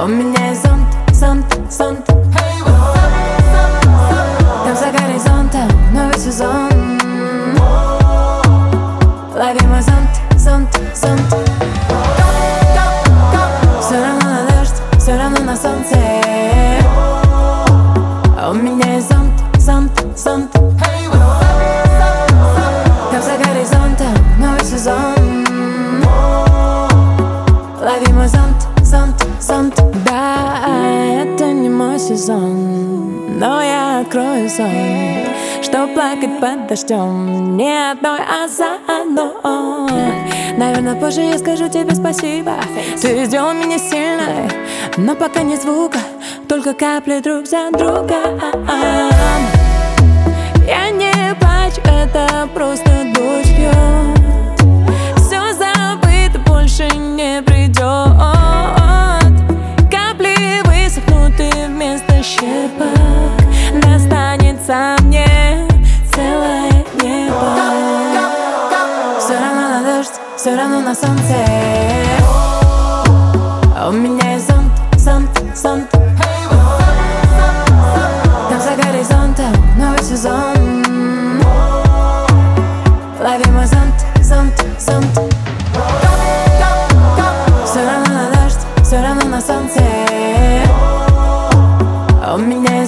меня есть зонт, зонт, зонт. Там за горизонтом новый сезон. Лови мой зонт, зонт, зонт. Все равно на дождь, все равно на солнце. У меня есть зонт, зонт, зонт. Там за горизонтом новый сезон. Лови мой зонт, зонт, зонт. Да, это не мой сезон, но я открою сон, чтоб плакать под дождем. Не одной, а заодно. Наверное, позже я скажу тебе спасибо. Ты сделал меня сильной, но пока нет звука, только капли друг за друга. Я не плачу, это просто дождь льет. Все забыто, больше не придет. Капли высохнут и вместо щепок достанется мне целое небо. Все равно на дождь, все равно на солнце. У меня есть зонт, зонт, зонт. Там за горизонтом новый сезон. Лови мой зонт, зонт, зонт. Все равно на дождь, все равно на солнце. У меня